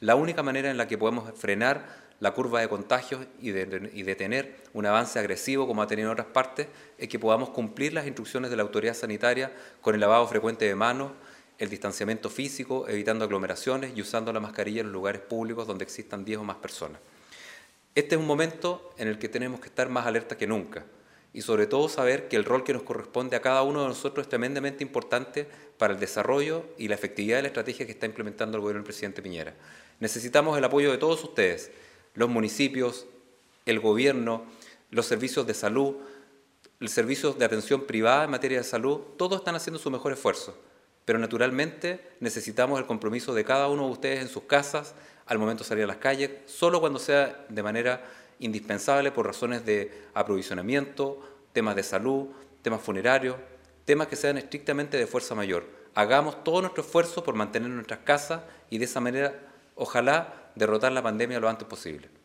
la única manera en la que podemos frenar la curva de contagios y detener un avance agresivo como ha tenido en otras partes es que podamos cumplir las instrucciones de la autoridad sanitaria con el lavado frecuente de manos, el distanciamiento físico, evitando aglomeraciones y usando la mascarilla en los lugares públicos donde existan 10 o más personas. Este es un momento en el que tenemos que estar más alerta que nunca y sobre todo saber que el rol que nos corresponde a cada uno de nosotros es tremendamente importante para el desarrollo y la efectividad de la estrategia que está implementando el gobierno del presidente Piñera. Necesitamos el apoyo de todos ustedes, los municipios, el gobierno, los servicios de salud, los servicios de atención privada en materia de salud, todos están haciendo su mejor esfuerzo. Pero naturalmente necesitamos el compromiso de cada uno de ustedes en sus casas, al momento de salir a las calles, solo cuando sea de manera indispensable por razones de aprovisionamiento, temas de salud, temas funerarios, temas que sean estrictamente de fuerza mayor. Hagamos todo nuestro esfuerzo por mantener nuestras casas y de esa manera, ojalá, derrotar la pandemia lo antes posible.